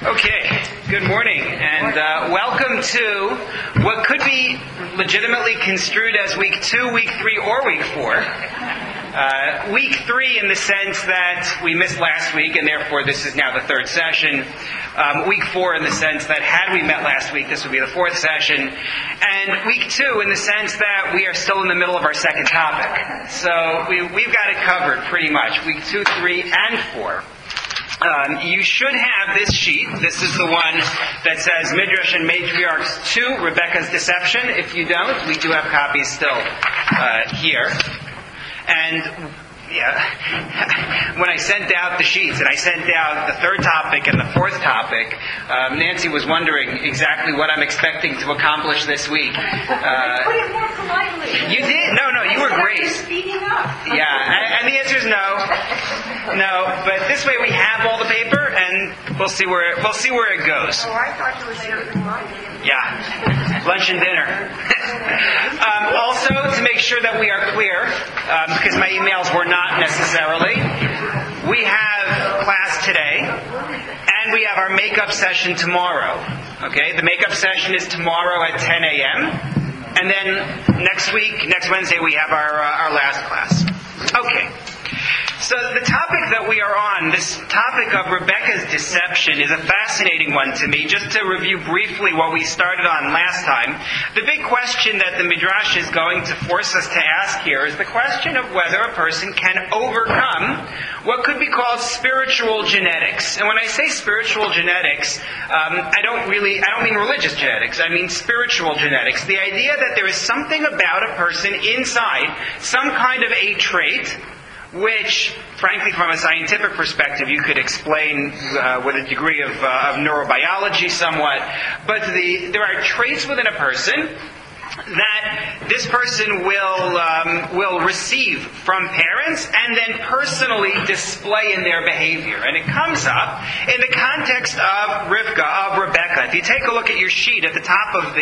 Okay, good morning, and welcome to what could be legitimately construed as week 2, week 3, or week 4. Week 3 in the sense that we missed last week, and therefore this is now the third session. Week 4 in the sense that had we met last week, this would be the fourth session. And week 2 in the sense that we are still in the middle of our second topic. So we've got it covered pretty much, week 2, 3, and 4. You should have this sheet. This is the one that says Midrash and Matriarchs 2, Rebecca's Deception. If you don't, we do have copies still here. And when I sent out the sheets, and I sent out the third topic and the fourth topic, Nancy was wondering exactly what I'm expecting to accomplish this week. Put it more politely. You did? No, you were great. Speaking up. Yeah, and the answer is no. No, but this way we have all the paper, and we'll see where it goes. Oh, I thought you were serving lunch. Yeah, lunch and dinner. Also, to make sure that we are clear, because my emails were not necessarily, we have class today, and we have our makeup session tomorrow. Okay, the makeup session is tomorrow at 10 a.m., and then next Wednesday, we have our last class. Okay. So the topic that we are on, this topic of Rebecca's deception, is a fascinating one to me. Just to review briefly what we started on last time, the big question that the Midrash is going to force us to ask here is the question of whether a person can overcome what could be called spiritual genetics. And when I say spiritual genetics, I don't mean religious genetics. I mean spiritual genetics. The idea that there is something about a person inside, some kind of a trait, which, frankly, from a scientific perspective, you could explain with a degree of neurobiology somewhat. But there are traits within a person that this person will receive from parents and then personally display in their behavior. And it comes up in the context of Rebecca. If you take a look at your sheet at the top of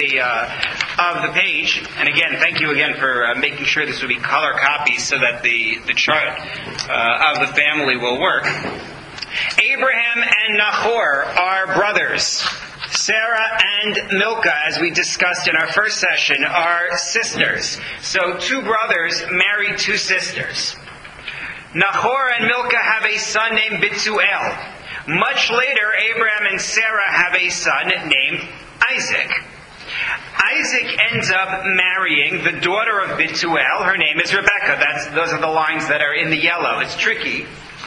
the page, and again, thank you again for making sure this would be color copies so that the chart of the family will work. Abraham and Nahor are brothers. Sarah and Milcah, as we discussed in our first session, are sisters. So 2 brothers married 2 sisters. Nahor and Milcah have a son named Bethuel. Much later, Abraham and Sarah have a son named Isaac. Isaac ends up marrying the daughter of Bethuel. Her name is Rebecca. Those are the lines that are in the yellow. It's tricky.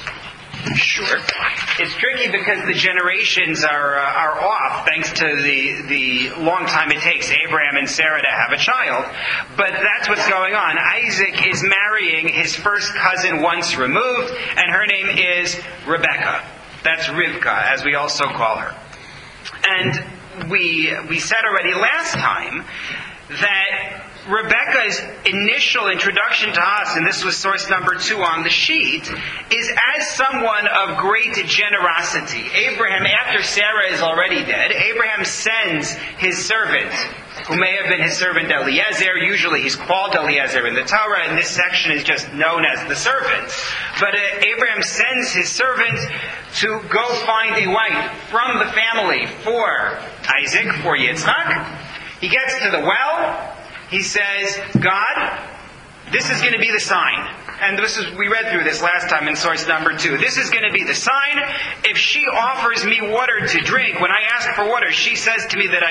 Sure. It's tricky because the generations are off thanks to the long time it takes Abraham and Sarah to have a child. But that's what's going on. Isaac is marrying his first cousin once removed, and her name is Rebecca. That's Rivka, as we also call her. And we said already last time that Rebecca's initial introduction to us, and this was source number 2 on the sheet, is as someone of great generosity. Abraham, after Sarah is already dead, Abraham sends his servant, who may have been his servant Eliezer. Usually he's called Eliezer in the Torah, and this section is just known as the servant. But Abraham sends his servant to go find a wife from the family for Isaac, for Yitzchak. He gets to the well. He says, God, this is going to be the sign. And we read through this last time in source number 2. This is going to be the sign. If she offers me water to drink, when I ask for water, she says to me that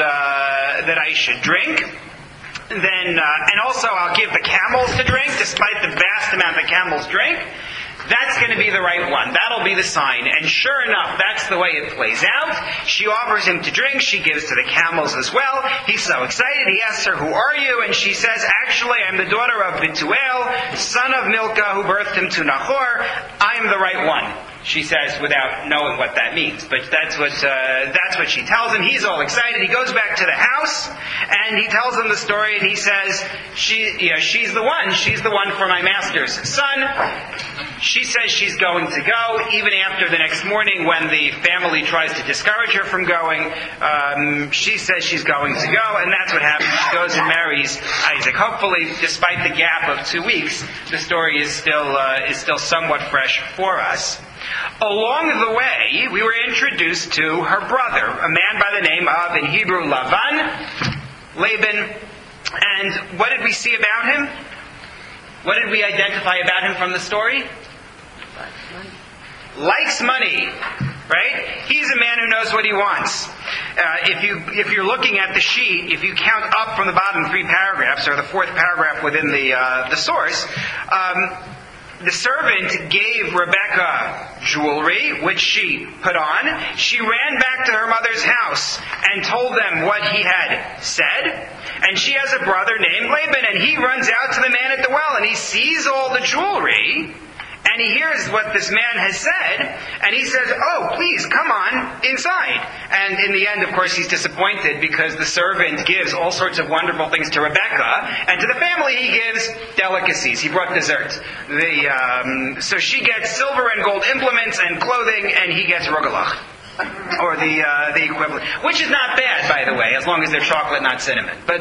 I should drink. Then, and also I'll give the camels to drink, despite the vast amount the camels drink. That's going to be the right one. That'll be the sign. And sure enough, that's the way it plays out. She offers him to drink. She gives to the camels as well. He's so excited. He asks her, who are you? And she says, actually, I'm the daughter of Bethuel, son of Milcah, who birthed him to Nahor. I'm the right one, she says, without knowing what that means. But that's what she tells him. He's all excited. He goes back to the house, and he tells him the story, and he says, she's the one. She's the one for my master's son. She says she's going to go, even after the next morning when the family tries to discourage her from going. She says she's going to go, and that's what happens. She goes and marries Isaac. Hopefully, despite the gap of 2 weeks, the story is still somewhat fresh for us. Along the way, we were introduced to her brother, a man by the name of, in Hebrew, Laban. And what did we see about him? What did we identify about him from the story? Likes money, right? He's a man who knows what he wants. If you're looking at the sheet, if you count up from the bottom 3 paragraphs, or the 4th paragraph within the source, the servant gave Rebekah jewelry, which she put on. She ran back to her mother's house and told them what he had said. And she has a brother named Laban, and he runs out to the man at the well, and he sees all the jewelry, and he hears what this man has said, and he says, "Oh, please, come on inside." And in the end, of course, he's disappointed because the servant gives all sorts of wonderful things to Rebekah, and to the family he gives delicacies. He brought dessert. So she gets silver and gold implements and clothing, and he gets rogalach, or the equivalent, which is not bad, by the way, as long as they're chocolate, not cinnamon. But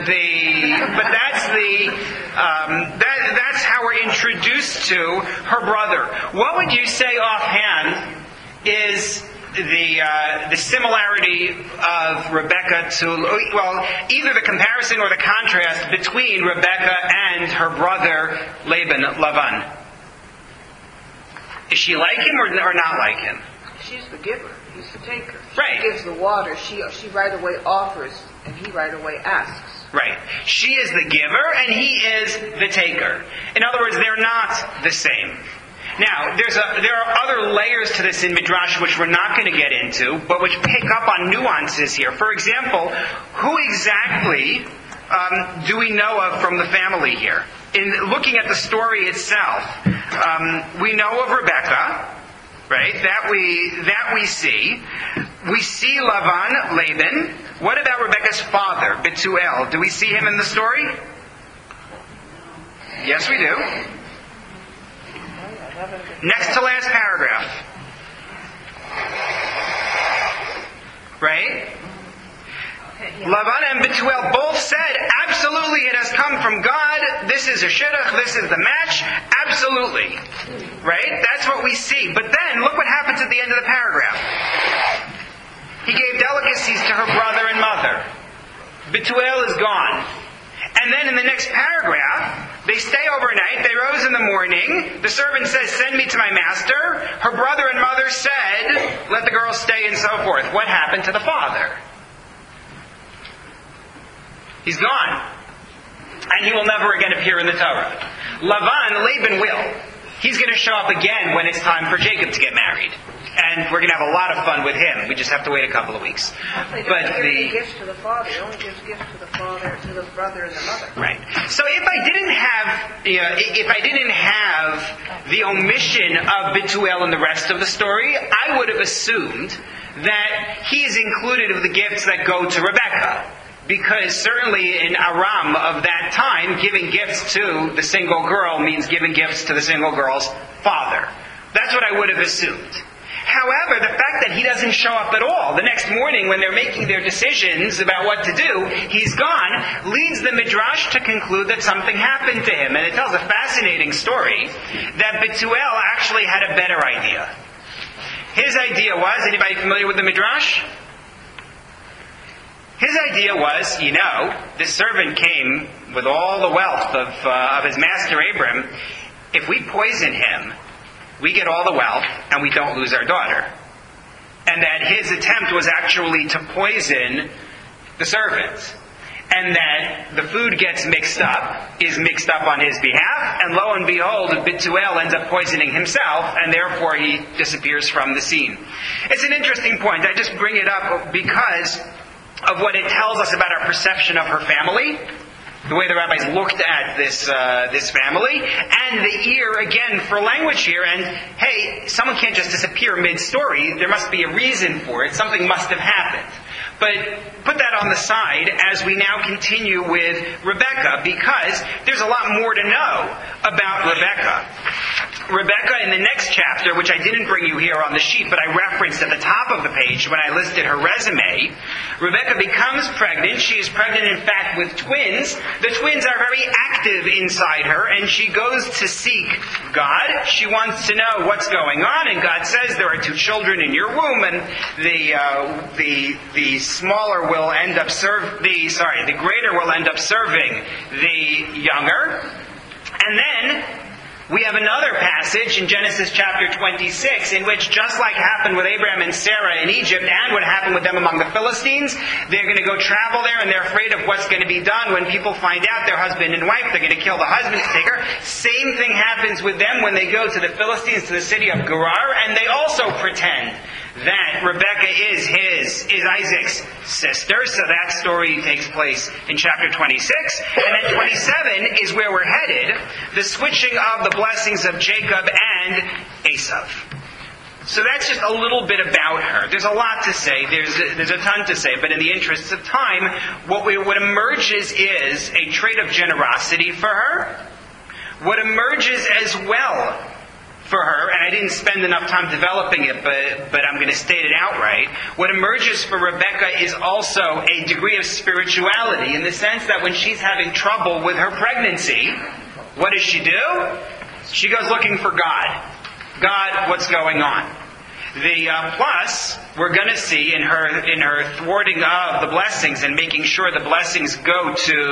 that's how we're introduced to her brother. What would you say offhand is the similarity of Rebekah to, well, either the comparison or the contrast between Rebekah and her brother Laban? Is she like him or not like him? She's the giver. He's the taker. Right. She gives the water. She right away offers, and he right away asks. Right. She is the giver, and he is the taker. In other words, they're not the same. Now, there are other layers to this in Midrash which we're not going to get into, but which pick up on nuances here. For example, who exactly do we know of from the family here? In looking at the story itself, we know of Rebekah, right? That we see. We see Laban. What about Rebekah's father, Bethuel? Do we see him in the story? Yes, we do. Next to last paragraph. Right? Laban and Bethuel both said, absolutely, it has come from God. This is a shidduch. This is the match. Absolutely. Right? That's what we see. But then, look what happens at the end of the paragraph. He gave delicacies to her brother and mother. Bethuel is gone. And then in the next paragraph, they stay overnight. They rose in the morning. The servant says, "Send me to my master." Her brother and mother said, "Let the girl stay," and so forth. What happened to the father? He's gone. And he will never again appear in the Torah. Laban will. He's going to show up again when it's time for Jacob to get married. And we're going to have a lot of fun with him. We just have to wait a couple of weeks. But the gifts to the father, he only gives gifts to the father, to the brother and the mother. Right. So if I didn't have the omission of Bethuel in the rest of the story, I would have assumed that he is included of the gifts that go to Rebekah. Because certainly in Aram of that time, giving gifts to the single girl means giving gifts to the single girl's father. That's what I would have assumed. However, the fact that he doesn't show up at all, the next morning when they're making their decisions about what to do, he's gone, leads the Midrash to conclude that something happened to him. And it tells a fascinating story that Bethuel actually had a better idea. His idea was, anybody familiar with the Midrash? His idea was, this servant came with all the wealth of his master Abram. If we poison him, we get all the wealth and we don't lose our daughter. And that his attempt was actually to poison the servant. And that the food is mixed up on his behalf, and lo and behold, Bethuel ends up poisoning himself, and therefore he disappears from the scene. It's an interesting point. I just bring it up because of what it tells us about our perception of her family, the way the rabbis looked at this family, and the ear, again, for language here, and hey, someone can't just disappear mid-story, there must be a reason for it, something must have happened. But put that on the side as we now continue with Rebekah, because there's a lot more to know about Rebekah. Rebecca, in the next chapter, which I didn't bring you here on the sheet, but I referenced at the top of the page when I listed her resume, Rebecca becomes pregnant. She is pregnant, in fact, with twins. The twins are very active inside her, and she goes to seek God. She wants to know what's going on, and God says there are 2 children in your womb, and the smaller will end up the greater will end up serving the younger. And then we have another passage in Genesis chapter 26 in which, just like happened with Abraham and Sarah in Egypt and what happened with them among the Philistines, they're going to go travel there and they're afraid of what's going to be done when people find out they're husband and wife. They're going to kill the husband to take her. Same thing happens with them when they go to the Philistines, to the city of Gerar, and they also pretend that Rebecca is Isaac's sister. So that story takes place in chapter 26. And then 27 is where we're headed, the switching of the blessings of Jacob and Esau. So that's just a little bit about her. There's a lot to say. There's a ton to say. But in the interests of time, what emerges is a trait of generosity for her. What emerges as well for her, and I didn't spend enough time developing it, but I'm going to state it outright. What emerges for Rebecca is also a degree of spirituality, in the sense that when she's having trouble with her pregnancy, what does she do? She goes looking for God. God, what's going on? The plus we're going to see in her thwarting of the blessings and making sure the blessings go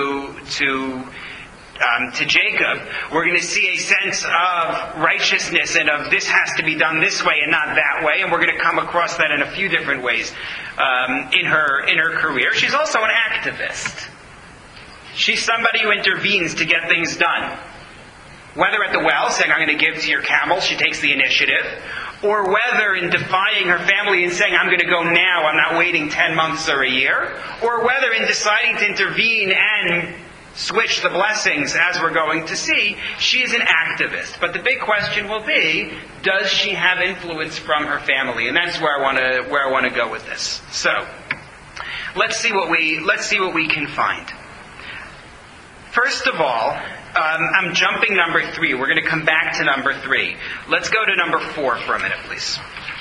to Jacob, we're going to see a sense of righteousness and of this has to be done this way and not that way, and we're going to come across that in a few different ways in her career. She's also an activist. She's somebody who intervenes to get things done. Whether at the well, saying, I'm going to give to your camel, she takes the initiative, or whether in defying her family and saying, I'm going to go now, I'm not waiting 10 months or a year, or whether in deciding to intervene and switch the blessings, as we're going to see, she is an activist. But the big question will be, does she have influence from her family? And that's where I want to go with this. So, let's see what we can find. First of all, I'm jumping number 3. We're going to come back to number 3. Let's go to number 4 for a minute, please.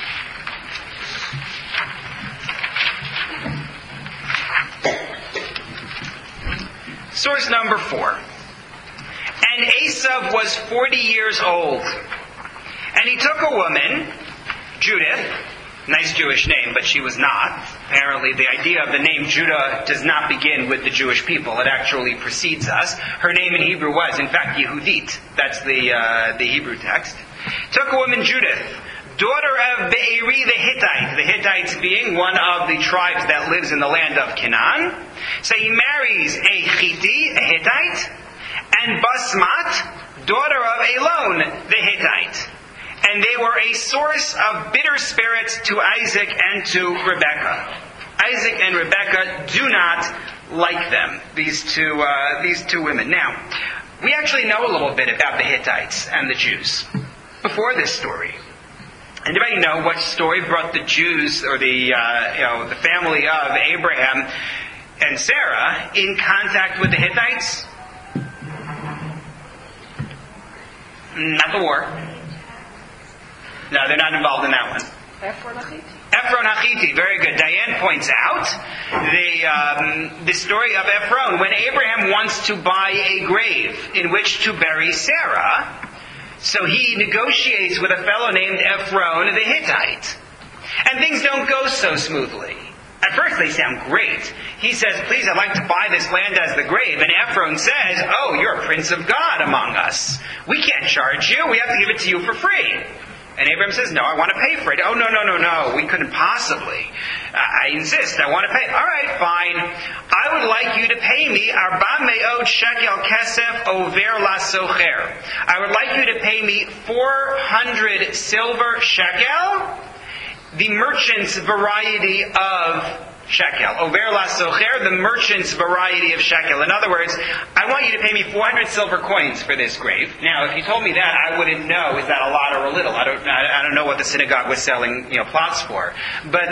Source number 4. And Esau was 40 years old. And he took a woman, Judith, nice Jewish name, but she was not. Apparently the idea of the name Judah does not begin with the Jewish people. It actually precedes us. Her name in Hebrew was, in fact, Yehudit. That's the Hebrew text. Took a woman, Judith, daughter of Be'eri the Hittite. The Hittites being one of the tribes that lives in the land of Canaan. So he marries a Hittite, a Hittite, and Basmat, daughter of Elon the Hittite. And they were a source of bitter spirits to Isaac and to Rebekah. Isaac and Rebekah do not like them, these two women. Now, we actually know a little bit about the Hittites and the Jews before this story. Anybody know what story brought the Jews, or the family of Abraham and Sarah, in contact with the Hittites? Not the war. No, they're not involved in that one. Ephron Hachiti. Ephron Hachiti, very good. Diane points out the story of Ephron. When Abraham wants to buy a grave in which to bury Sarah, so he negotiates with a fellow named Ephron the Hittite. And things don't go so smoothly. At first they sound great. He says, please, I'd like to buy this land as the grave. And Ephron says, oh, you're a prince of God among us. We can't charge you. We have to give it to you for free. And Abraham says, no, I want to pay for it. Oh, no. We couldn't possibly. I insist. I want to pay. All right, fine. I would like you to pay me 400 shekel kesef over la socher. I would like you to pay me 400 silver shekel, the merchant's variety of shekel. Over la socher, the merchant's variety of shekel. In other words, I want you to pay me 400 silver coins for this grave. Now, if you told me that, I wouldn't know, is that a lot or a little? I don't know what the synagogue was selling, plots for. But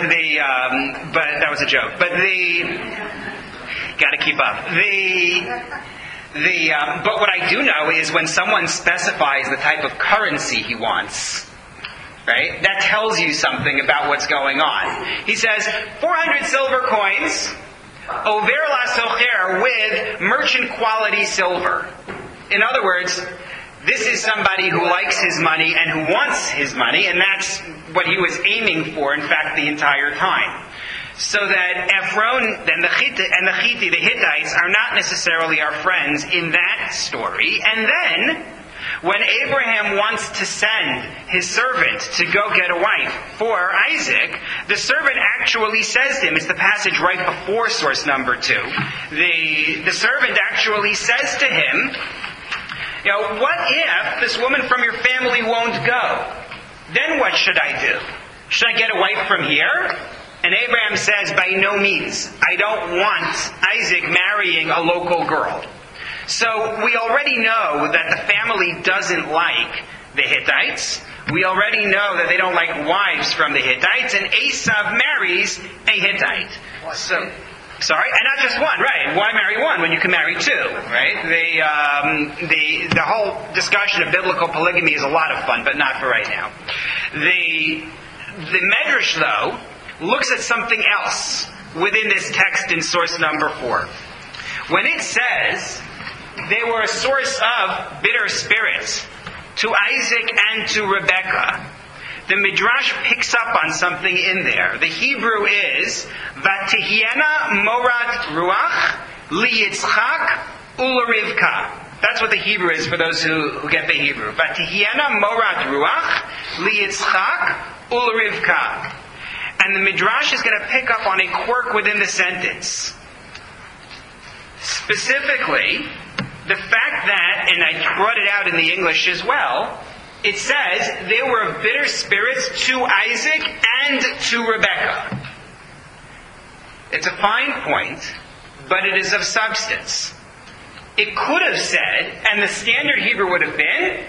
that was a joke. But got to keep up. But what I do know is when someone specifies the type of currency he wants, right? That tells you something about what's going on. He says 400 silver coins, over la socher, with merchant quality silver. In other words, this is somebody who likes his money and who wants his money, and that's what he was aiming for, in fact, the entire time. So that Ephron and the Hittite, the Hittites, are not necessarily our friends in that story. And then, when Abraham wants to send his servant to go get a wife for Isaac, the servant actually says to him, it's the passage right before source number 2, the servant actually says to him, what if this woman from your family won't go? Then what should I do? Should I get a wife from here? And Abraham says, by no means. I don't want Isaac marrying a local girl. So we already know that the family doesn't like the Hittites. We already know that they don't like wives from the Hittites. And Esav marries a Hittite. Sorry, and not just one, right? Why marry one when you can marry two, right? The whole discussion of biblical polygamy is a lot of fun, but not for right now. The Medrash, though, looks at something else within this text in source number 4. When it says they were a source of bitter spirits to Isaac and to Rebekah, the Midrash picks up on something in there. The Hebrew is Vatihiena morat ruach liyitzchak ularivka. That's what the Hebrew is for those who get the Hebrew. Vatihiena morat ruach liyitzchak ularivka. And the Midrash is going to pick up on a quirk within the sentence. Specifically, the fact that, and I brought it out in the English as well, it says they were of bitter spirits to Isaac and to Rebekah. It's a fine point, but it is of substance. It could have said, and the standard Hebrew would have been,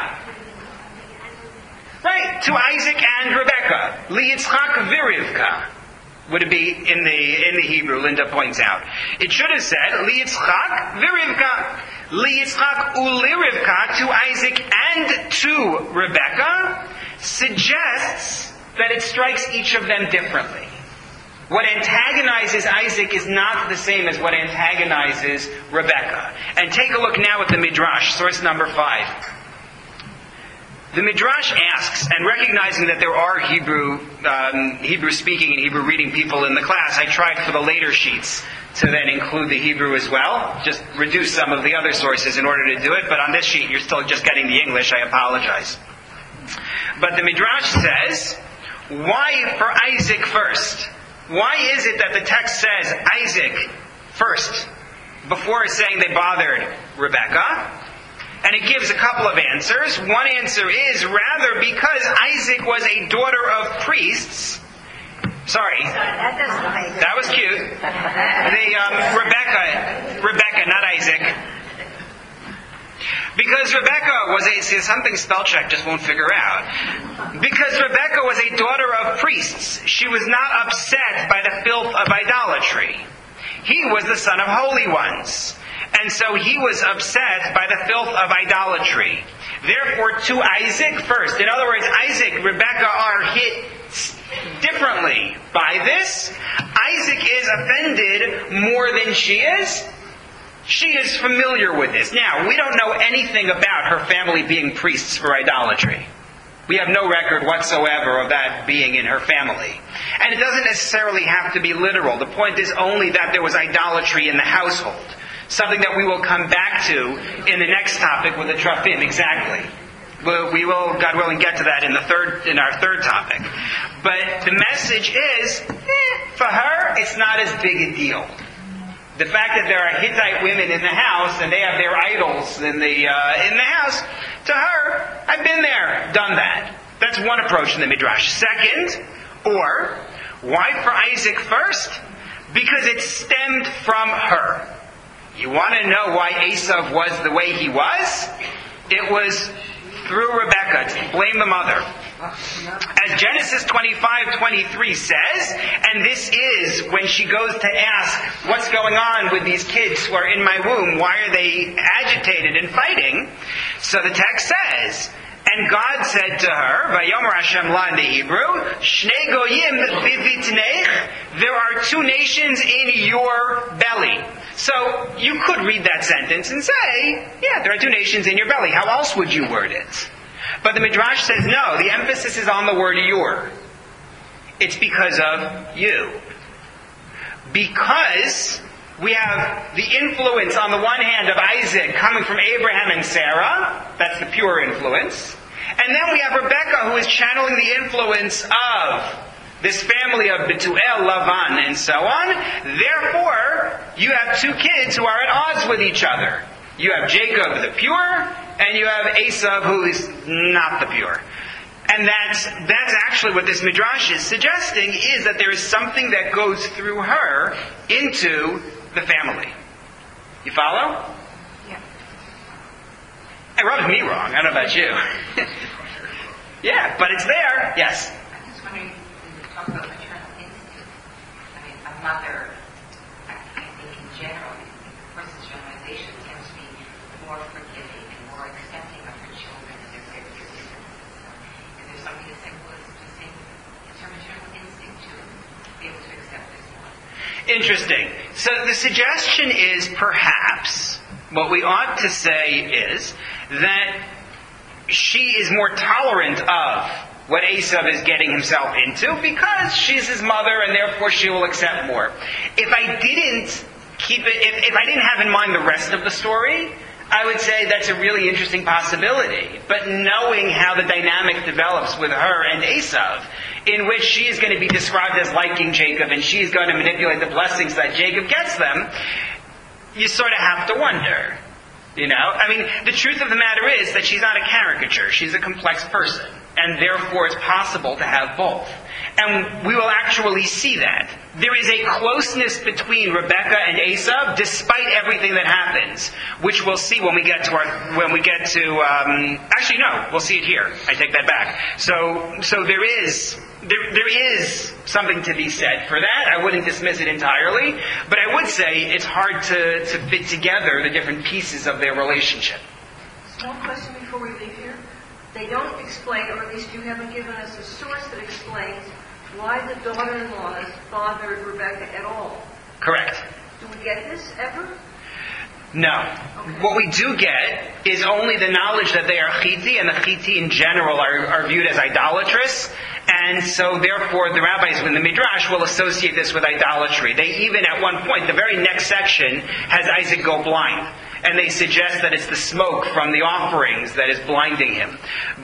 right, to Isaac and Rebekah. Liyitzchak virivka would it be in the Hebrew, Linda points out. It should have said, Liyitzchak virivka. Liyitzchak ulirivka, to Isaac and to Rebekah, suggests that it strikes each of them differently. What antagonizes Isaac is not the same as what antagonizes Rebekah. And take a look now at the Midrash, source number 5. The Midrash asks, and recognizing that there are Hebrew-speaking and Hebrew-reading people in the class, I tried for the later sheets to then include the Hebrew as well. Just reduce some of the other sources in order to do it, but on this sheet you're still just getting the English, I apologize. But the Midrash says, why for Isaac first? Why is it that the text says Isaac first, before saying they bothered Rebekah? And it gives a couple of answers. One answer is rather because Isaac was a daughter of priests. Sorry. That was cute. Rebekah, not Isaac. Because Rebekah was something spell check just won't figure out. Because Rebekah was a daughter of priests, she was not upset by the filth of idolatry. He was the son of holy ones. And so he was upset by the filth of idolatry. Therefore, to Isaac first. In other words, Isaac, Rebekah are hit differently by this. Isaac is offended more than she is. She is familiar with this. Now, we don't know anything about her family being priests for idolatry. We have no record whatsoever of that being in her family. And it doesn't necessarily have to be literal. The point is only that there was idolatry in the household. Something that we will come back to in the next topic with the Trafim, exactly. We will, God willing, get to that in our third topic. But the message is, for her, it's not as big a deal. The fact that there are Hittite women in the house and they have their idols in the house, to her, I've been there, done that. That's one approach in the Midrash. Second, or why for Isaac first? Because it stemmed from her. You want to know why Esav was the way he was? It was through Rebekah. Blame the mother. As Genesis 25:23 says, and this is when she goes to ask, what's going on with these kids who are in my womb? Why are they agitated and fighting? So the text says, and God said to her, Vayomer Hashem la in the Hebrew, Shnei goyim bivitneich, there are two nations in your belly. So you could read that sentence and say, yeah, there are two nations in your belly. How else would you word it? But the Midrash says no, the emphasis is on the word your. It's because of you. Because we have the influence on the one hand of Isaac coming from Abraham and Sarah. That's the pure influence. And then we have Rebecca who is channeling the influence of this family of Betuel, Lavan, and so on. Therefore, you have two kids who are at odds with each other. You have Jacob the pure, and you have Esav who is not the pure. And that's actually what this Midrash is suggesting, is that there is something that goes through her into the family. You follow? Yeah. It rubs me wrong. I don't know about you. Yeah, but it's there. Yes? I'm just wondering, when you talk about maternal instinct, I mean, a mother, I think in general, of course this generalization tends to be more forgiving and more accepting of her children and their differences. Is there something to say, well, it's just saying it's her maternal instinct to be able to accept this one? Interesting. So the suggestion is perhaps, what we ought to say is that she is more tolerant of what Esav is getting himself into because she's his mother and therefore she will accept more. If I didn't keep it, if I didn't have in mind the rest of the story, I would say that's a really interesting possibility. But knowing how the dynamic develops with her and Esav, in which she is going to be described as liking Jacob and she's going to manipulate the blessings that Jacob gets them, you sort of have to wonder. You know? I mean, the truth of the matter is that she's not a caricature. She's a complex person. And therefore it's possible to have both. And we will actually see that. There is a closeness between Rebecca and Esav, despite everything that happens, which we'll see when we get to actually no, we'll see it here. I take that back. So there is something to be said for that. I wouldn't dismiss it entirely, but I would say it's hard to fit together the different pieces of their relationship. Small question before we leave here. They don't explain, or at least you haven't given us a source that explains why the daughter-in-laws bothered Rebecca at all. Correct. Do we get this ever? No. Okay. What we do get is only the knowledge that they are Chiti, and the Chiti in general are viewed as idolatrous. And so therefore the rabbis in the Midrash will associate this with idolatry. They even at one point, the very next section, has Isaac go blind. And they suggest that it's the smoke from the offerings that is blinding him.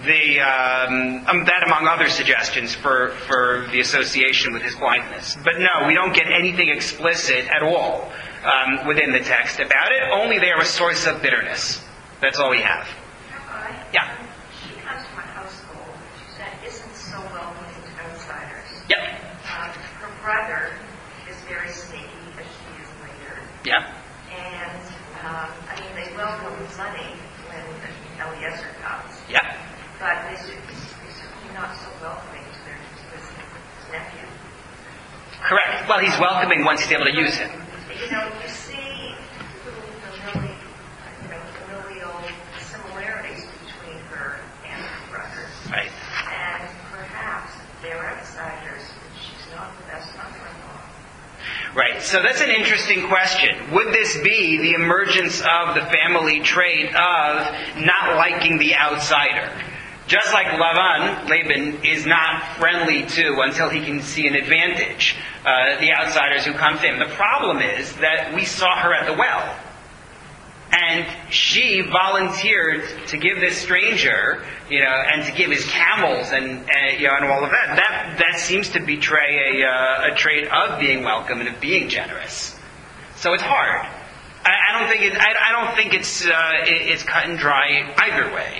That among other suggestions for the association with his blindness. But no, we don't get anything explicit at all within the text about it. Only they are a source of bitterness. That's all we have. Rabbi, Yeah. she comes from a household, she said, isn't so welcoming to outsiders. Yep. Her brother is very sneaky, as she is later. Yeah. And, they welcome money when Eliezer comes. Yeah. But they're certainly not so welcoming to his nephew. Correct. Well, he's welcoming once he's able to use him. You see little familial similarities between her and her brother. Right. And perhaps they're outsiders, but she's not the best mother-in-law. Right. So that's an interesting question. Would this be the emergence of the family trait of not liking the outsider? Just like Laban is not friendly to until he can see an advantage, the outsiders who come to him. The problem is that we saw her at the well. And she volunteered to give this stranger, and to give his camels and all of that. That seems to betray a trait of being welcome and of being generous. So it's hard. I don't think it's cut and dry either way.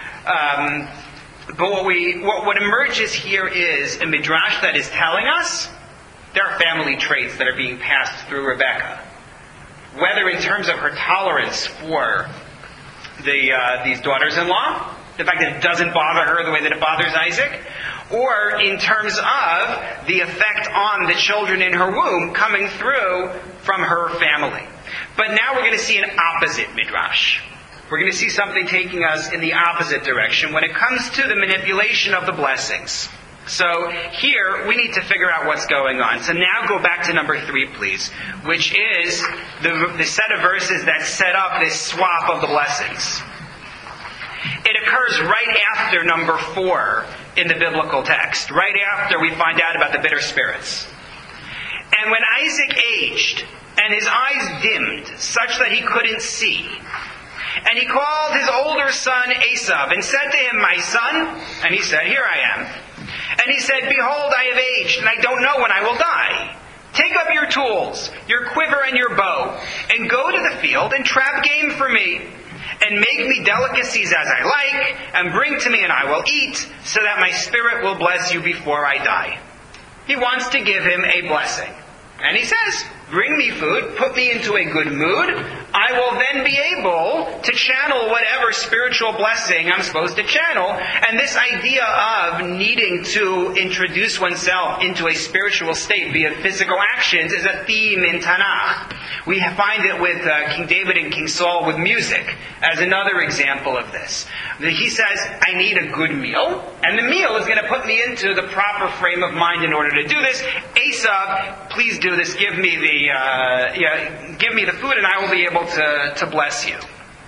But what emerges here is a midrash that is telling us there are family traits that are being passed through Rebecca. Whether in terms of her tolerance for these daughters-in-law, the fact that it doesn't bother her the way that it bothers Isaac, or in terms of the effect on the children in her womb coming through from her family. But now we're going to see an opposite midrash. We're going to see something taking us in the opposite direction when it comes to the manipulation of the blessings. So here, we need to figure out what's going on. So now go back to number 3, please, which is the set of verses that set up this swap of the blessings. It occurs right after number 4 in the biblical text, right after we find out about the bitter spirits. And when Isaac aged, and his eyes dimmed, such that he couldn't see, and he called his older son Esav, and said to him, "My son," and he said, "Here I am." And he said, "Behold, I have aged, and I don't know when I will die. Take up your tools, your quiver and your bow, and go to the field and trap game for me, and make me delicacies as I like, and bring to me and I will eat, so that my spirit will bless you before I die." He wants to give him a blessing. And he says, "Bring me food, put me into a good mood. I will then be able to channel whatever spiritual blessing I'm supposed to channel." And this idea of needing to introduce oneself into a spiritual state via physical actions is a theme in Tanakh. We find it with King David and King Saul with music as another example of this. He says, "I need a good meal, and the meal is going to put me into the proper frame of mind in order to do this. Esav, please do this. Give me the food, and I will be able to bless you."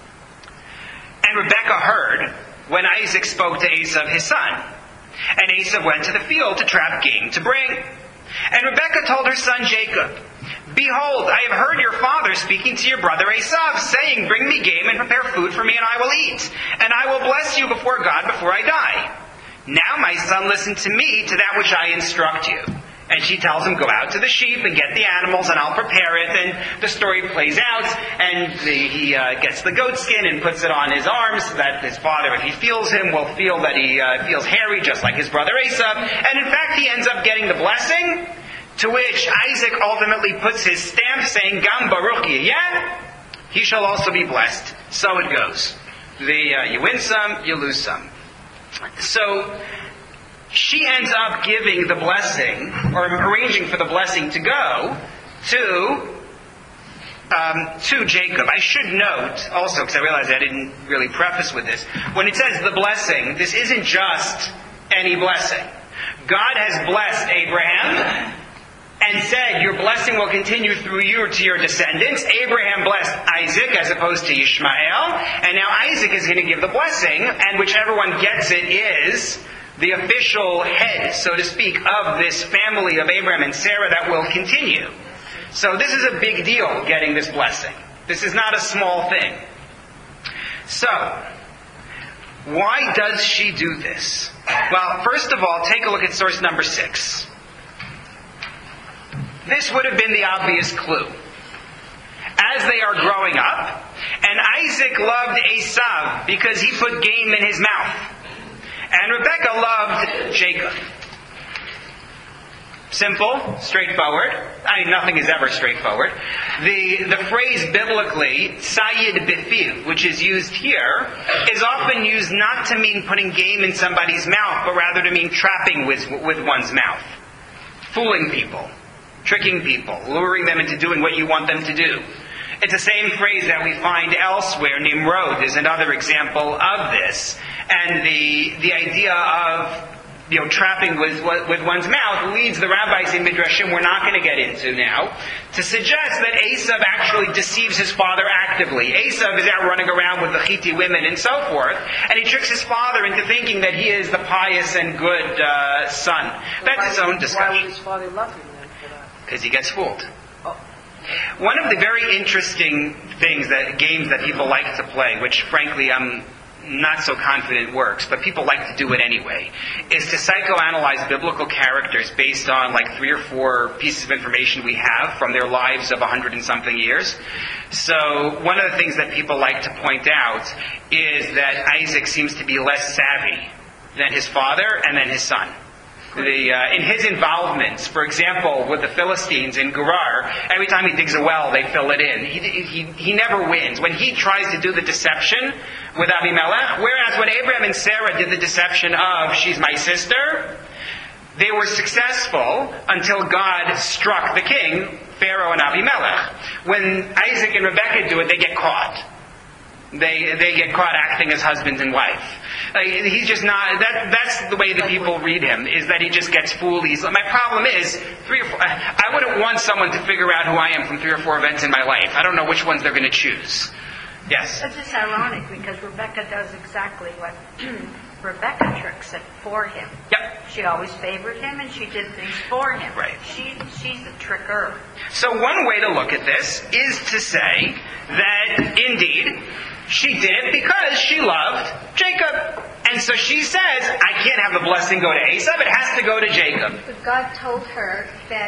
And Rebekah heard when Isaac spoke to Esav his son. And Esav went to the field to trap game to bring. And Rebekah told her son Jacob, "Behold, I have heard your father speaking to your brother Esav, saying, 'Bring me game and prepare food for me, and I will eat. And I will bless you before God before I die.' Now, my son, listen to me, to that which I instruct you." And she tells him, "Go out to the sheep and get the animals, and I'll prepare it." And the story plays out, and he gets the goat skin and puts it on his arms, so that his father, if he feels him, will feel that he feels hairy, just like his brother Esav. And in fact, he ends up getting the blessing, to which Isaac ultimately puts his stamp, saying, "Gam Baruch Yeh, he shall also be blessed." So it goes. You win some, you lose some. So she ends up giving the blessing, or arranging for the blessing to go to Jacob. I should note also, because I realized I didn't really preface with this, when it says the blessing, this isn't just any blessing. God has blessed Abraham and said, "Your blessing will continue through you to your descendants." Abraham blessed Isaac as opposed to Ishmael, and now Isaac is going to give the blessing, and whichever one gets it is the official head, so to speak, of this family of Abraham and Sarah that will continue. So this is a big deal, getting this blessing. This is not a small thing. So, why does she do this? Well, first of all, take a look at source number 6. This would have been the obvious clue. As they are growing up, and Isaac loved Esav because he put game in his mouth. And Rebekah loved Jacob. Simple, straightforward. Nothing is ever straightforward. The phrase biblically, sayid bifiv, which is used here, is often used not to mean putting game in somebody's mouth, but rather to mean trapping with one's mouth. Fooling people, tricking people, luring them into doing what you want them to do. It's the same phrase that we find elsewhere. Nimrod is another example of this. And the idea of trapping with one's mouth leads the rabbis in Midrashim, we're not going to get into now, to suggest that Esav actually deceives his father actively. Esav is out running around with the Chiti women and so forth, and he tricks his father into thinking that he is the pious and good son. That's his own discussion. Why would his father love him then for that? Because he gets fooled. Oh. One of the very interesting games that people like to play, which frankly I'm not so confident works, but people like to do it anyway, is to psychoanalyze biblical characters based on like 3 or 4 pieces of information we have from their lives of 100 and something years. So one of the things that people like to point out is that Isaac seems to be less savvy than his father and than his son. In his involvements, for example, with the Philistines in Gerar, every time he digs a well, they fill it in. He never wins. When he tries to do the deception with Abimelech, whereas when Abraham and Sarah did the deception of, she's my sister, they were successful until God struck the king, Pharaoh and Abimelech. When Isaac and Rebekah do it, they get caught. They get caught acting as husband and wife. He's just not. That's the way the people read him. Is that he just gets fooled easily. My problem is 3 or 4. I wouldn't want someone to figure out who I am from 3 or 4 events in my life. I don't know which ones they're going to choose. Yes. It's just ironic because Rebecca does exactly what Rebecca tricks it for him. Yep. She always favored him and she did things for him. Right. She's the tricker. So one way to look at this is to say that indeed she did it because she loved Jacob. And so she says, I can't have the blessing go to Esau, it has to go to Jacob. But God told her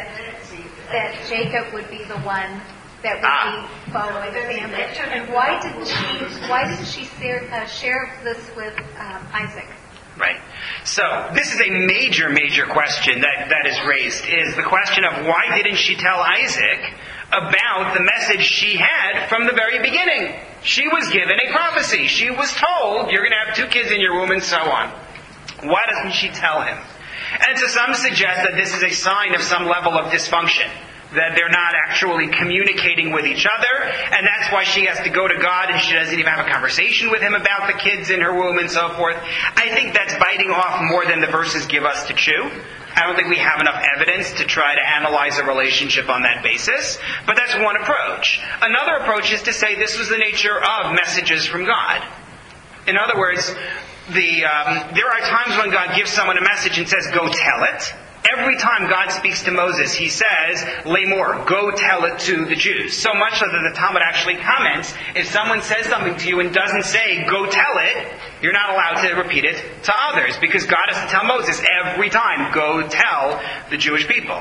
that Jacob would be the one that would be following the family. And why didn't she share this with Isaac? Right. So this is a major, major question that is raised, is the question of why didn't she tell Isaac about the message she had from the very beginning? She was given a prophecy. She was told, you're going to have 2 kids in your womb and so on. Why doesn't she tell him? And so some suggest that this is a sign of some level of dysfunction, that they're not actually communicating with each other, and that's why she has to go to God and she doesn't even have a conversation with him about the kids in her womb and so forth. I think that's biting off more than the verses give us to chew. I don't think we have enough evidence to try to analyze a relationship on that basis, but that's one approach. Another approach is to say this was the nature of messages from God. In other words, there are times when God gives someone a message and says, go tell it. Every time God speaks to Moses, he says, Lamor, go tell it to the Jews. So much so that the Talmud actually comments, if someone says something to you and doesn't say, go tell it, you're not allowed to repeat it to others, because God has to tell Moses every time, go tell the Jewish people.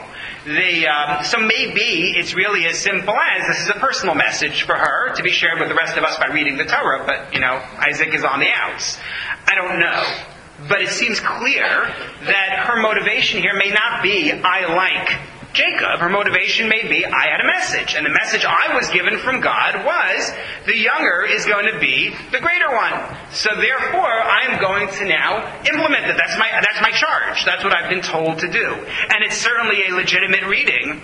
So maybe it's really as simple as, this is a personal message for her to be shared with the rest of us by reading the Torah, but, Isaac is on the outs. I don't know. But it seems clear that her motivation here may not be, I like Jacob. Her motivation may be, I had a message. And the message I was given from God was, the younger is going to be the greater one. So therefore, I'm going to now implement it. That's my charge. That's what I've been told to do. And it's certainly a legitimate reading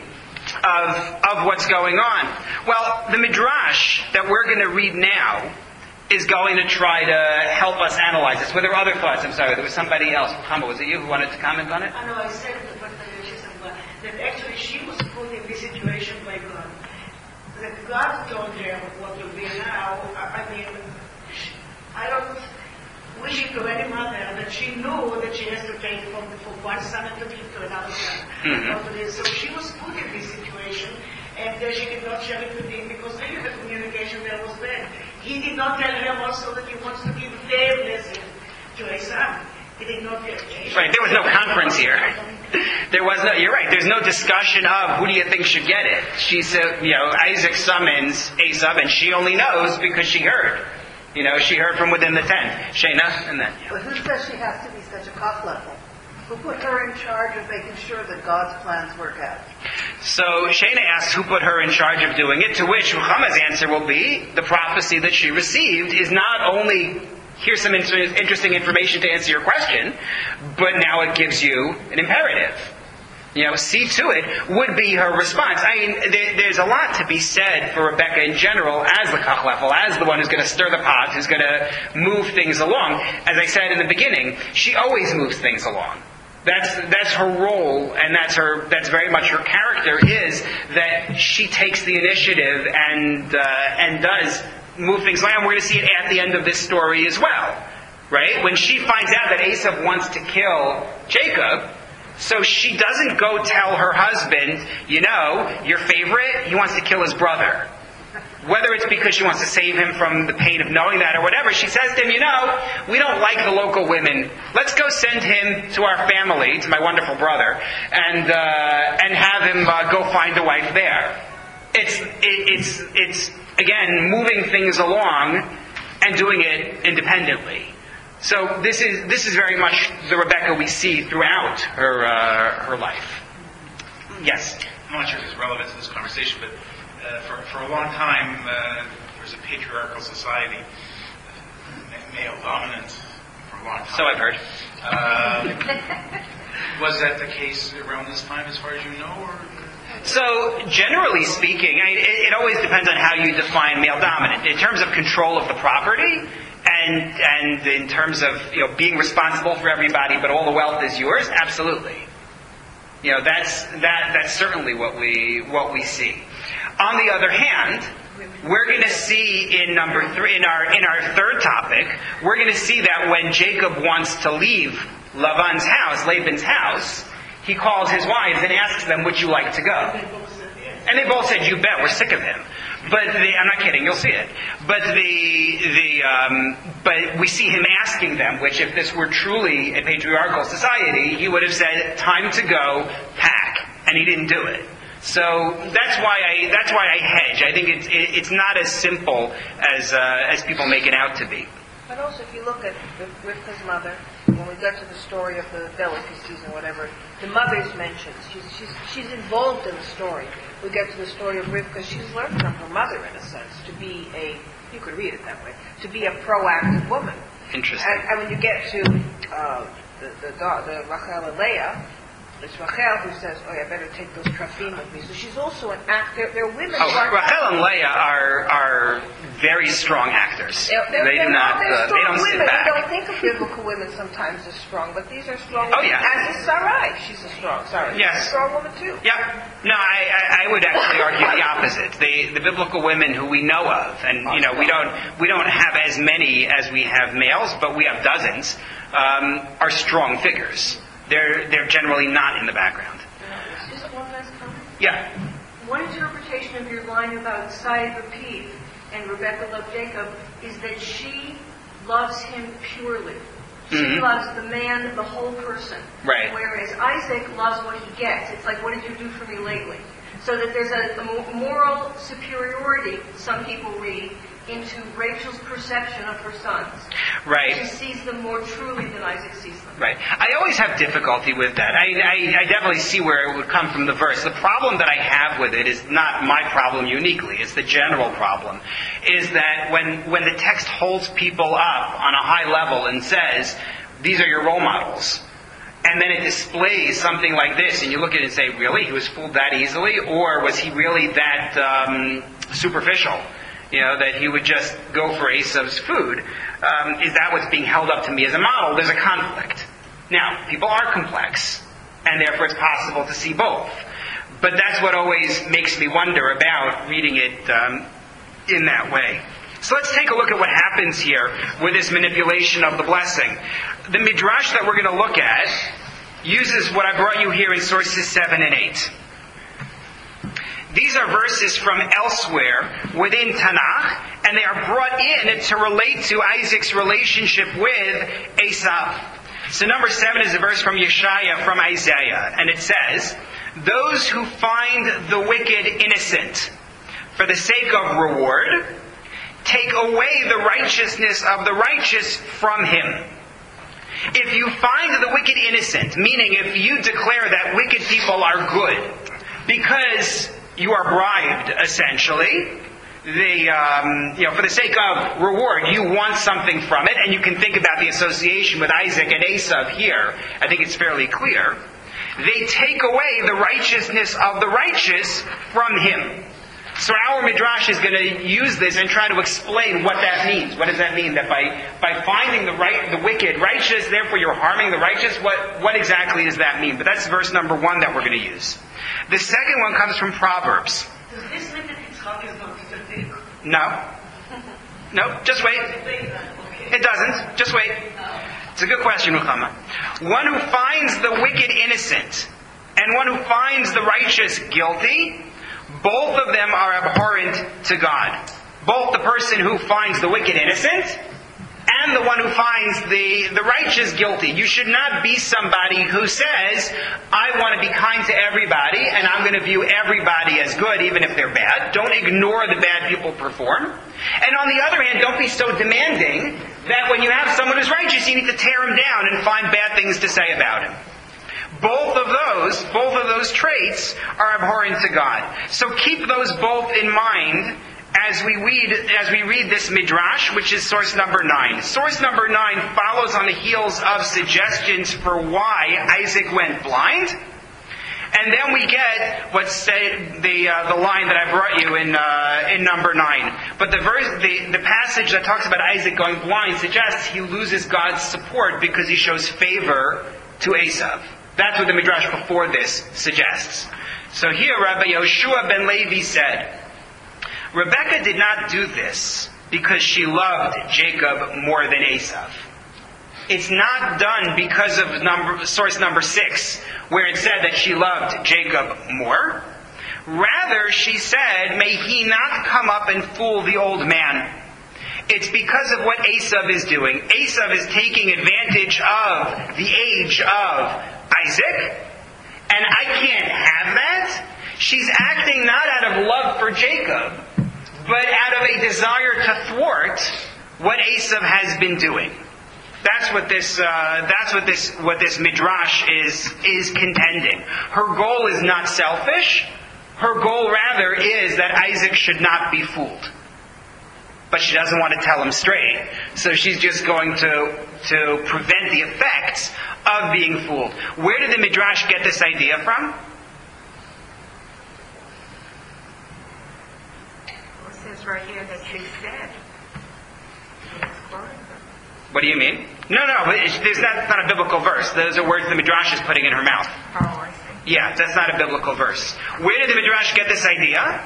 of what's going on. Well, the Midrash that we're going to read now is going to try to help us analyze this. Were there other thoughts? I'm sorry, there was somebody else. Muhammad, was it you who wanted to comment on it? I know I said that actually she was put in this situation by God. That God told her what will be now. I don't wish it to any mother that she knew that she has to take from one son and to give to another son. Mm-hmm. So she was put in this situation, and she did not share it with him because maybe the communication there was bad. He did not tell her also that he wants to give their blessing to a son. He did not tell her. Right, there was no conference here. You're right, there's no discussion of who do you think should get it. She said, Isaac summons Esau, and she only knows because she heard. She heard from within the tent. Shayna, and then. But who says she has to be such a cock level? Who put her in charge of making sure that God's plans work out? So Shayna asks who put her in charge of doing it, to which Muhammad's answer will be, the prophecy that she received is not only, here's some interesting information to answer your question, but now it gives you an imperative. See to it would be her response. There's a lot to be said for Rebecca in general as the kachlefel, as the one who's going to stir the pot, who's going to move things along. As I said in the beginning, she always moves things along. That's her role, and that's very much her character, is that she takes the initiative and does move things along. We're going to see it at the end of this story as well, right? When she finds out that Esau wants to kill Jacob, so she doesn't go tell her husband, your favorite, he wants to kill his brother. Whether it's because she wants to save him from the pain of knowing that or whatever, she says to him, we don't like the local women. Let's go send him to our family, to my wonderful brother, and have him go find a wife there. It's again moving things along and doing it independently. So this is very much the Rebecca we see throughout her life. Yes? I'm not sure if it's relevant to this conversation, but for a long time, there was a patriarchal society, male dominant, for a long time. So I've heard. Was that the case around this time, as far as you know? Or? So, generally speaking, it always depends on how you define male dominant. In terms of control of the property, and in terms of being responsible for everybody, but all the wealth is yours, absolutely. That's certainly what we see. On the other hand, we're going to see in number 3, in our third topic, we're going to see that when Jacob wants to leave Laban's house, he calls his wives and asks them, "Would you like to go?" And they both said, "You bet, we're sick of him." But I'm not kidding, you'll see it. But but we see him asking them, which if this were truly a patriarchal society, he would have said, "Time to go, pack," and he didn't do it. So that's why I hedge. I think it's not as simple as people make it out to be. But also, if you look at Rivka's mother, when we get to the story of the delicacies and whatever, the mother's mentioned. She's involved in the story. We get to the story of Rivka. She's learned from her mother, in a sense, to be you could read it that way, to be a proactive woman. Interesting. And when you get to the Rachel and Leah, it's Rachel who says, "Oh, I better take those trafim with me." So she's also an actor. There are women. Rachel and Leah are very strong actors. They don't sit back. We don't think of biblical women sometimes as strong, but these are strong women. Oh, yeah. As is Sarai. She's a strong woman too. Yeah. No, I would actually argue the opposite. The biblical women who we know of, and we don't have as many as we have males, but we have dozens, are strong figures. They're generally not in the background. Just one last comment. Yeah. One interpretation of your line about Said Rapid and Rebecca loved Jacob is that she loves him purely. She loves the man, the whole person. Right. Whereas Isaac loves what he gets. It's like, what did you do for me lately? So that there's a moral superiority, some people read, into Rachel's perception of her sons. Right. She sees them more truly than Isaac sees them. Right. I always have difficulty with that. I definitely see where it would come from the verse. The problem that I have with it is not my problem uniquely. It's the general problem. Is that when the text holds people up on a high level and says, these are your role models, and then it displays something like this, and you look at it and say, really? He was fooled that easily? Or was he really that superficial? That he would just go for Esau's food. Is that what's being held up to me as a model? There's a conflict. Now, people are complex, and therefore it's possible to see both. But that's what always makes me wonder about reading it in that way. So let's take a look at what happens here with this manipulation of the blessing. The Midrash that we're going to look at uses what I brought you here in sources 7 and 8. These are verses from elsewhere within Tanakh, and they are brought in to relate to Isaac's relationship with Esau. So number 7 is a verse from Yeshaya, from Isaiah, and it says, "Those who find the wicked innocent for the sake of reward, take away the righteousness of the righteous from him." If you find the wicked innocent, meaning if you declare that wicked people are good, because you are bribed, essentially, for the sake of reward, you want something from it, and you can think about the association with Isaac and Esau here. I think it's fairly clear. They take away the righteousness of the righteous from him. So our Midrash is going to use this and try to explain what that means. What does that mean? That by finding the wicked righteous, therefore you're harming the righteous? What exactly does that mean? But that's verse number 1 that we're going to use. The second one comes from Proverbs. Does this mean that Yitzchak is not tzaddik? No, just wait. It doesn't. Just wait. It's a good question, Ruchama. One who finds the wicked innocent and one who finds the righteous guilty, both of them are abhorrent to God. Both the person who finds the wicked innocent and the one who finds the righteous guilty. You should not be somebody who says, I want to be kind to everybody and I'm going to view everybody as good even if they're bad. Don't ignore the bad people perform. And on the other hand, don't be so demanding that when you have someone who's righteous, you need to tear him down and find bad things to say about him. Both of those traits are abhorrent to God. So keep those both in mind as we read this midrash, which is source number 9. Source number 9 follows on the heels of suggestions for why Isaac went blind. And then we get what's said, the line that I brought you in number 9. But the passage that talks about Isaac going blind suggests he loses God's support because he shows favor to Esav. That's what the midrash before this suggests. So here, Rabbi Yoshua ben Levi said, Rebekah did not do this because she loved Jacob more than Esav. It's not done because of source number 6, where it said that she loved Jacob more. Rather, she said, may he not come up and fool the old man. It's because of what Esav is doing. Esav is taking advantage of the age of Isaac, and I can't have that. She's acting not out of love for Jacob, but out of a desire to thwart what Esav has been doing. That's what this midrash is contending. Her goal is not selfish. Her goal rather is that Isaac should not be fooled. But she doesn't want to tell him straight. So she's just going to prevent the effects of being fooled. Where did the midrash get this idea from? It says right here that she's dead. What do you mean? No, that's not a biblical verse. Those are words the midrash is putting in her mouth. Oh, I see. Yeah, that's not a biblical verse. Where did the midrash get this idea?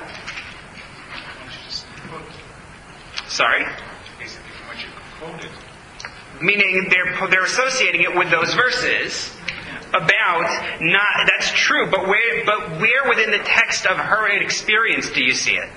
Sorry? Basically, from what you quoted. Meaning they're associating it with those verses about not. That's true, but where within the text of her experience do you see it?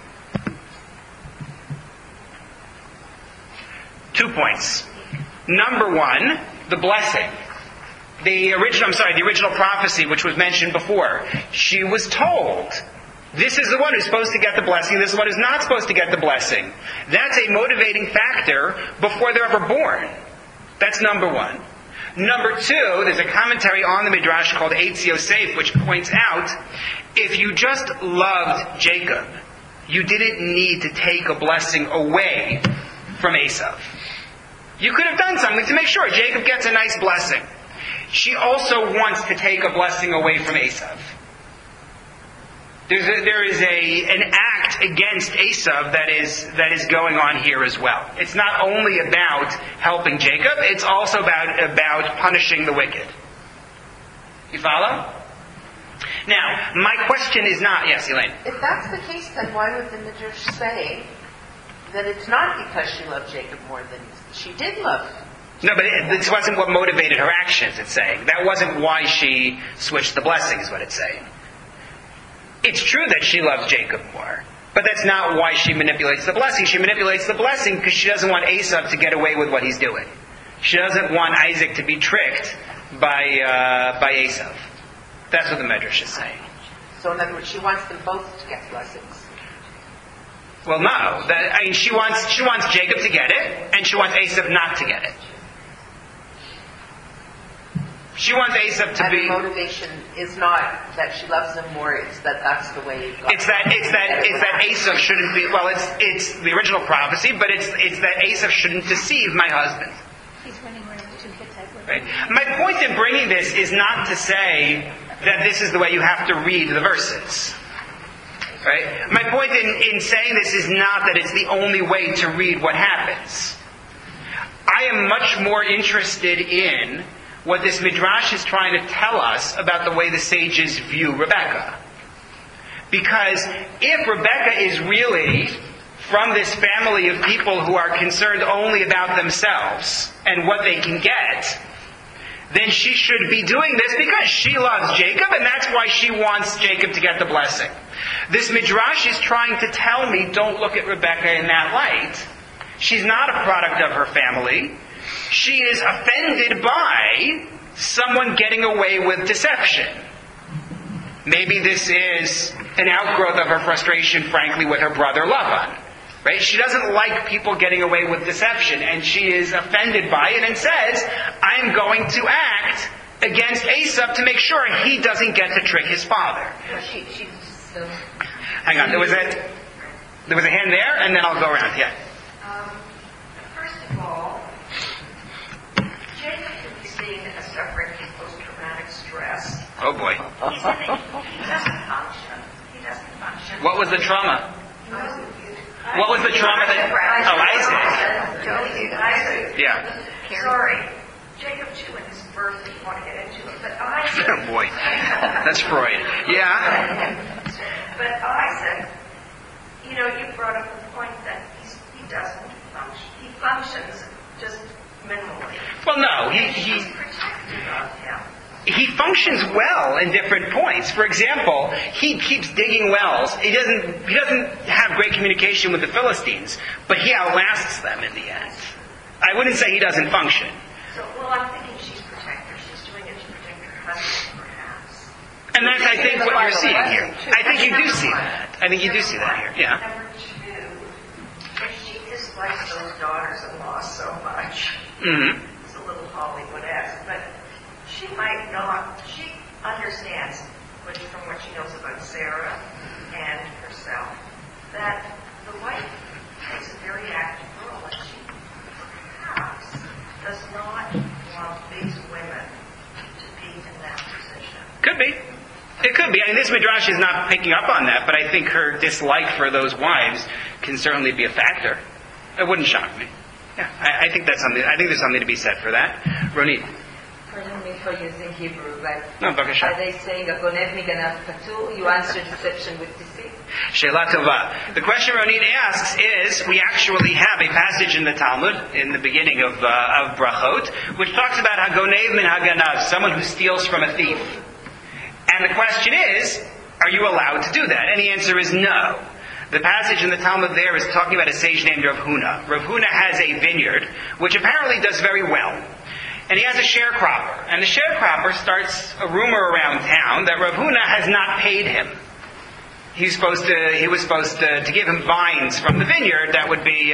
2 points. Number 1, the blessing. The original prophecy, which was mentioned before. She was told, this is the one who's supposed to get the blessing, this is the one who's not supposed to get the blessing. That's a motivating factor before they're ever born. That's number 1. Number 2, there's a commentary on the Midrash called Eitz Yosef, which points out, if you just loved Jacob, you didn't need to take a blessing away from Esav. You could have done something to make sure Jacob gets a nice blessing. She also wants to take a blessing away from Esav. There is an act against Esav that is going on here as well. It's not only about helping Jacob, it's also about punishing the wicked. You follow? Now, my question is not... Yes, Elaine? If that's the case, then why would the Midrash say that it's not because she loved Jacob more than she did love him? No, but this wasn't what motivated her actions, it's saying. That wasn't why she switched the blessing, is what it's saying. It's true that she loves Jacob more, but that's not why she manipulates the blessing. She manipulates the blessing because she doesn't want Esav to get away with what he's doing. She doesn't want Isaac to be tricked by Esav. That's what the Midrash is saying. So in other words, she wants them both to get blessings. Well, no. She wants Jacob to get it, and she wants Esav not to get it. She wants Esav to be... And the motivation is not that she loves him more, it's that that's the way God... It's that Esav shouldn't be... Well, it's the original prophecy, but it's that Esav shouldn't deceive my husband. He's running around with 2 kids. Right? My point in bringing this is not to say that this is the way you have to read the verses. Right? My point in saying this is not that it's the only way to read what happens. I am much more interested in what this Midrash is trying to tell us about the way the sages view Rebekah. Because if Rebekah is really from this family of people who are concerned only about themselves and what they can get, then she should be doing this because she loves Jacob, and that's why she wants Jacob to get the blessing. This Midrash is trying to tell me, don't look at Rebekah in that light. She's not a product of her family. She is offended by someone getting away with deception. Maybe this is an outgrowth of her frustration, frankly, with her brother Lavan. Right? She doesn't like people getting away with deception, and she is offended by it and says, I'm going to act against Esav to make sure he doesn't get to trick his father. Hang on, there was a hand there, and then I'll go around. Yeah. First of all, Jacob could be seen as suffering from post-traumatic stress. Oh boy. He doesn't function. He doesn't function. What was the trauma? What was the trauma that... Oh, Isaac. Yeah. Sorry. Jacob, too, in his birth, didn't want to get into it. But Isaac... Oh, boy. That's Freud. Yeah. But Isaac, you brought up the point that he doesn't function. He functions just minimally. Well, no. He's protective of him. He functions well in different points. For example, he keeps digging wells. He doesn't have great communication with the Philistines, but he outlasts them in the end. I wouldn't say he doesn't function. So, I'm thinking she's protector. She's doing it to protect her husband, perhaps. And that's, I think, what you're seeing here. I think you do see that. I think you do see that here. Yeah. Number two, if she dislikes those daughters-in-law so much, it's a little Hollywood-esque, but she might not. She understands, from what she knows about Sarah and herself, that the wife is a very active girl, and she perhaps does not want these women to be in that position. Could be. It could be. I mean, this Midrash is not picking up on that, but I think her dislike for those wives can certainly be a factor. It wouldn't shock me. Yeah, I think that's something. I think there's something to be said for that. Ronit. Pardon me for using Hebrew, but No, are they saying "Agonev miganav patur"? You answer deception with deceit. Sheila Tova. The question Ronit asks is: we actually have a passage in the Talmud in the beginning of Brachot, which talks about Hagonev min Haganav, someone who steals from a thief. And the question is, are you allowed to do that? And the answer is no. The passage in the Talmud there is talking about a sage named Rav Huna. Rav Huna has a vineyard, which apparently does very well. And he has a sharecropper. And the sharecropper starts a rumor around town that Rav Huna has not paid him. He was supposed to give him vines from the vineyard. That would be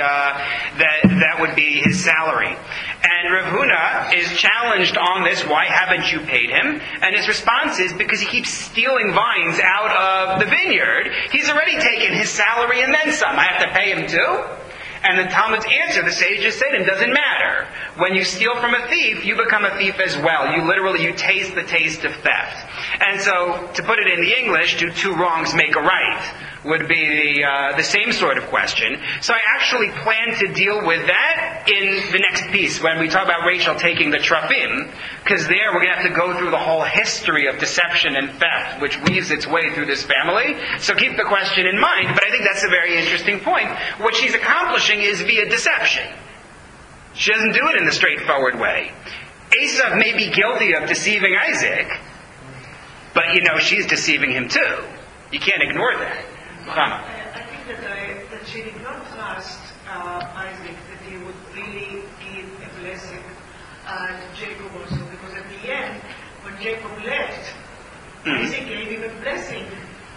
that would be his salary. And Rav Huna is challenged on this. Why haven't you paid him? And his response is because he keeps stealing vines out of the vineyard. He's already taken his salary and then some. I have to pay him too. And the Talmud's answer, the sages said, it doesn't matter. When you steal from a thief, you become a thief as well. You taste the taste of theft. And so, to put it in the English, do two wrongs make a right? Would be the same sort of question. So I actually plan to deal with that in the next piece, when we talk about Rachel taking the Trafim, because there we're going to have to go through the whole history of deception and theft, which weaves its way through this family. So keep the question in mind, but I think that's a very interesting point. What she's accomplishing is via deception. She doesn't do it in the straightforward way. Esav may be guilty of deceiving Isaac, but she's deceiving him too. You can't ignore that. I think that she did not trust Isaac that he would really give a blessing to Jacob also, because at the end, when Jacob left, Isaac gave him a blessing.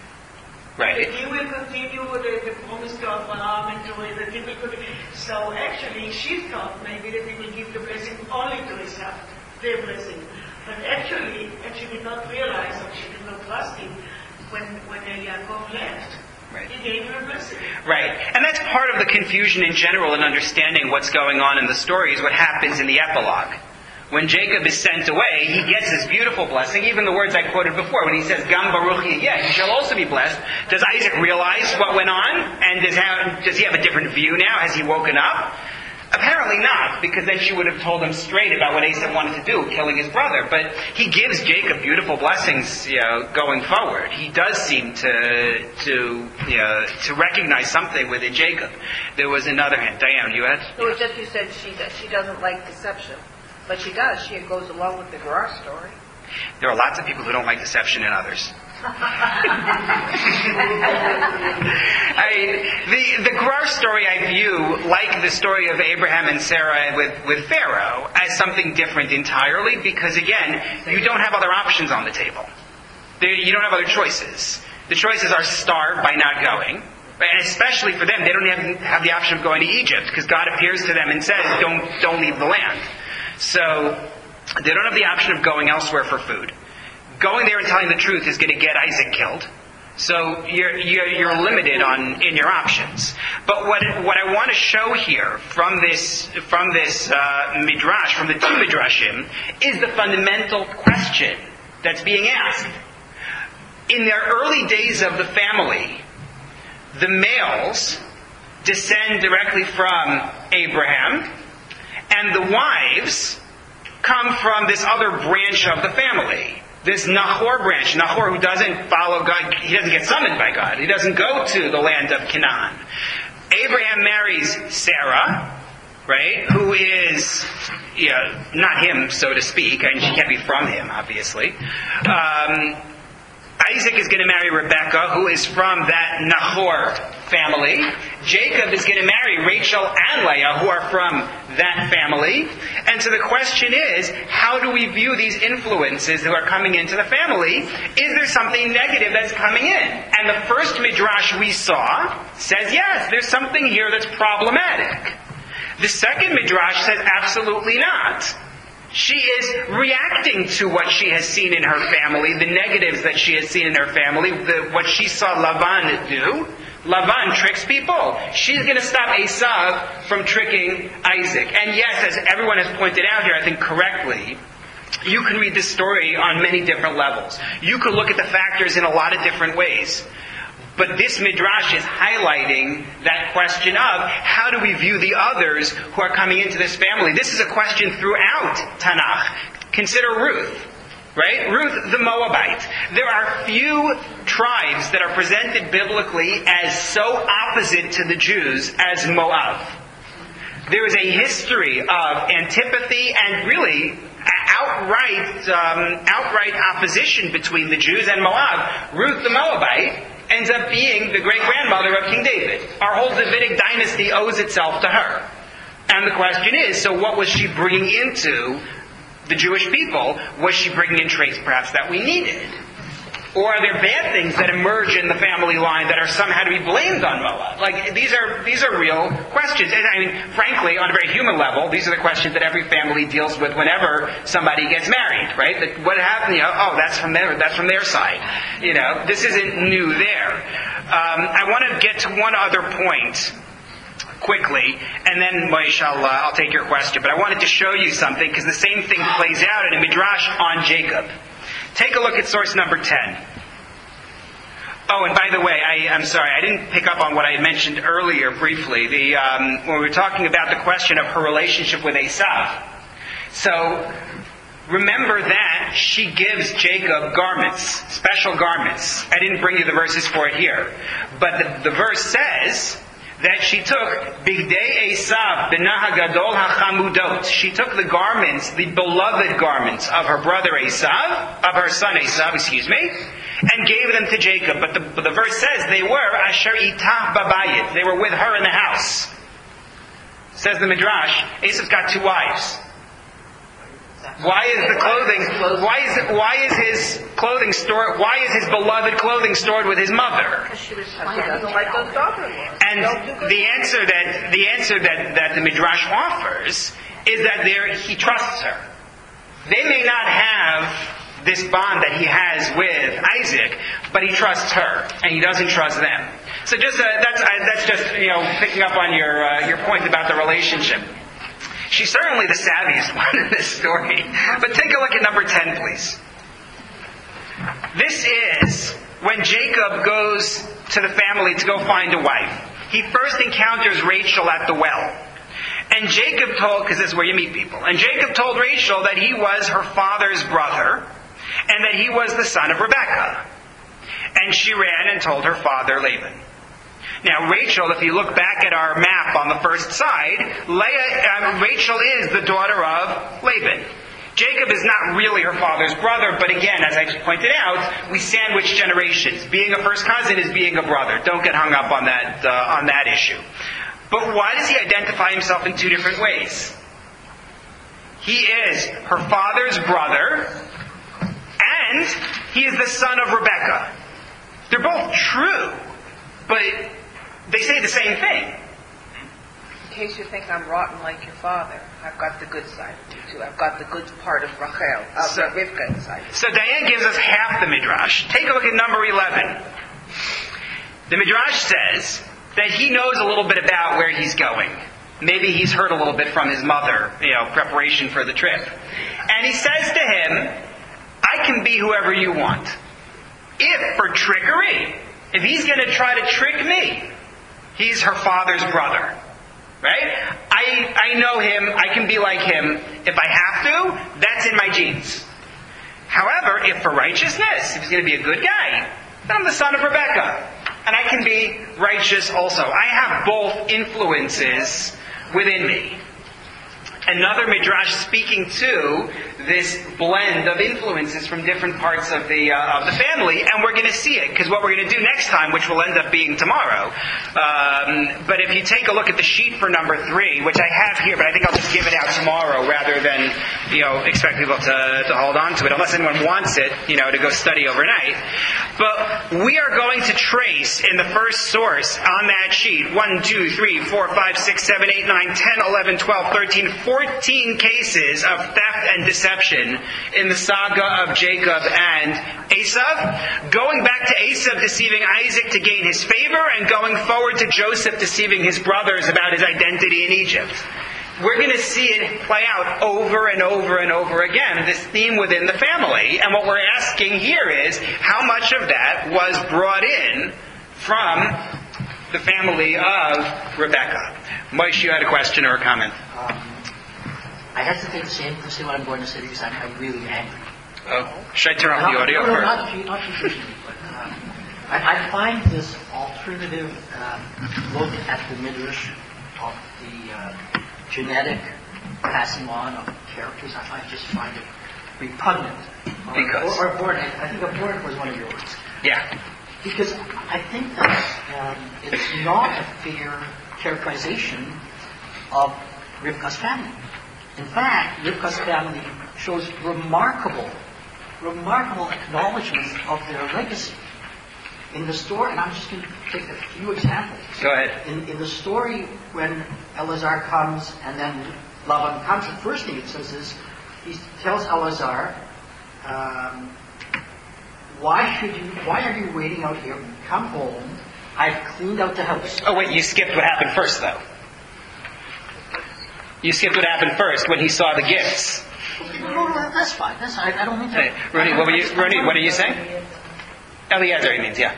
Right. That he will continue the promise to Abraham and to that he will continue. So actually, she thought maybe that he will give the blessing only to Esau, their blessing. But actually, and she did not realize, or she did not trust him, when Yaakov left. Right. He gave him a blessing. Right. And that's part of the confusion in general in understanding what's going on in the story is what happens in the epilogue. When Jacob is sent away, he gets this beautiful blessing, even the words I quoted before, when he says, Gam Baruch Yeh, he shall also be blessed. Does Isaac realize what went on? And does he have a different view now? Has he woken up? Apparently not, because then she would have told him straight about what Esau wanted to do, killing his brother. But he gives Jacob beautiful blessings, going forward. He does seem to recognize something within Jacob. There was another hand. Diane, you had? It was just you said she doesn't like deception, but she does. She goes along with the Gerar story. There are lots of people who don't like deception in others. The Gerar story I view, like the story of Abraham and Sarah with Pharaoh, as something different entirely, because again, you don't have other options on the table. You don't have other choices. The choices are starve by not going, Right? And especially for them, they don't even have the option of going to Egypt, because God appears to them and says, don't leave the land. So they don't have the option of going elsewhere for food. Going there and telling the truth is going to get Isaac killed. So you're limited in your options. But what I want to show here from this midrash, from the two midrashim, is the fundamental question that's being asked. In their early days of the family, the males descend directly from Abraham, and the wives come from this other branch of the family. This Nahor branch. Nahor, who doesn't follow God, he doesn't get summoned by God. He doesn't go to the land of Canaan. Abraham marries Sarah, right, who is, not him, so to speak. I mean, she can't be from him, obviously. Isaac is going to marry Rebekah, who is from that Nahor family. Jacob is going to marry Rachel and Leah, who are from that family. And so the question is, how do we view these influences that are coming into the family? Is there something negative that's coming in? And the first midrash we saw says, yes, there's something here that's problematic. The second midrash says, absolutely not. She is reacting to what she has seen in her family, the negatives that she has seen in her family, what she saw Lavan do. Lavan tricks people. She's going to stop Esav from tricking Isaac. And yes, as everyone has pointed out here, I think correctly, you can read this story on many different levels. You could look at the factors in a lot of different ways. But this midrash is highlighting that question of how do we view the others who are coming into this family? This is a question throughout Tanakh. Consider Ruth, right? Ruth the Moabite. There are few tribes that are presented biblically as so opposite to the Jews as Moab. There is a history of antipathy and really outright opposition between the Jews and Moab. Ruth the Moabite ends up being the great-grandmother of King David. Our whole Davidic dynasty owes itself to her. And the question is, so what was she bringing into the Jewish people? Was she bringing in traits perhaps that we needed? Or are there bad things that emerge in the family line that are somehow to be blamed on Moab? Like, these are real questions. And I mean, frankly, on a very human level, these are the questions that every family deals with whenever somebody gets married, right? That what happened? That's from their side. This isn't new there. I want to get to one other point quickly, and then Moshe, I'll take your question. But I wanted to show you something, because the same thing plays out in a midrash on Jacob. Take a look at source number 10. Oh, and by the way, I'm sorry, I didn't pick up on what I had mentioned earlier briefly. When we were talking about the question of her relationship with Esav. So, remember that she gives Jacob garments, special garments. I didn't bring you the verses for it here. But the verse says that she took Bigdei Esav B'nah HaGadol HaChamudot. She took the garments, the beloved garments of her brother Esav, of her son Esav, and gave them to Jacob. But the verse says they were Asher Itah Babayit. They were with her in the house. Says the Midrash, Esav's got two wives. Why is the clothing? Why is his clothing stored? Why is his beloved clothing stored with his mother? Because she doesn't like those daughters. And the answer that the Midrash offers is that he trusts her. They may not have this bond that he has with Isaac, but he trusts her, and he doesn't trust them. So that's just picking up on your point about the relationship. She's certainly the savviest one in this story. But take a look at number 10, please. This is when Jacob goes to the family to go find a wife. He first encounters Rachel at the well. And Jacob told, because this is where you meet people, and Jacob told Rachel that he was her father's brother, and that he was the son of Rebekah. And she ran and told her father Laban. Now, Rachel, if you look back at our map on the first side, Rachel is the daughter of Laban. Jacob is not really her father's brother, but again, as I pointed out, we sandwich generations. Being a first cousin is being a brother. Don't get hung up on that issue. But why does he identify himself in two different ways? He is her father's brother, and he is the son of Rebekah. They're both true, but they say the same thing. In case you think I'm rotten like your father, I've got the good side of you too. I've got the good part of Rachel, Rivka inside. So Diane gives us half the Midrash. Take a look at number 11. The Midrash says that he knows a little bit about where he's going. Maybe he's heard a little bit from his mother, preparation for the trip. And he says to him, I can be whoever you want. If for trickery, if he's going to try to trick me, he's her father's brother. Right? I know him, I can be like him. If I have to, that's in my genes. However, if for righteousness, if he's going to be a good guy, then I'm the son of Rebecca. And I can be righteous also. I have both influences within me. Another Midrash speaking to this blend of influences from different parts of the family, and we're going to see it, because what we're going to do next time, which will end up being tomorrow, but if you take a look at the sheet for number 3, which I have here, but I think I'll just give it out tomorrow rather than expect people to hold on to it, unless anyone wants it, to go study overnight. But we are going to trace in the first source on that sheet 1, 2, 3, 4, 5, 6, 7, 8, 9, 10, 11, 12, 13, 14 cases of theft and deception in the saga of Jacob and Esav, going back to Esav deceiving Isaac to gain his favor, and going forward to Joseph deceiving his brothers about his identity in Egypt. We're going to see it play out over and over and over again, this theme within the family. And what we're asking here is, how much of that was brought in from the family of Rebecca? Moshe, you had a question or a comment? I hesitate to say what I'm going to say because I'm really angry. Oh, should I turn off the audio? No, not usually, but I find this alternative look at the Midrash of the genetic passing on of characters, I just find it repugnant. Because? Or abhorrent. I think abhorrent was one of your words. Yeah. Because I think that it's not a fair characterization of Rivka's family. In fact, Rivka's family shows remarkable acknowledgement of their legacy. In the story, and I'm just going to take a few examples. Go ahead. In the story, when Elazar comes and then Laban comes, the first thing it says is, he tells Elazar, why are you waiting out here? Come home. I've cleaned out the house. Oh wait, you skipped what happened first though. You skipped what happened first when he saw the gifts. No, that's fine. I don't mean to. Hey, Ronnie, what are you saying? Eliezer, he means, yeah.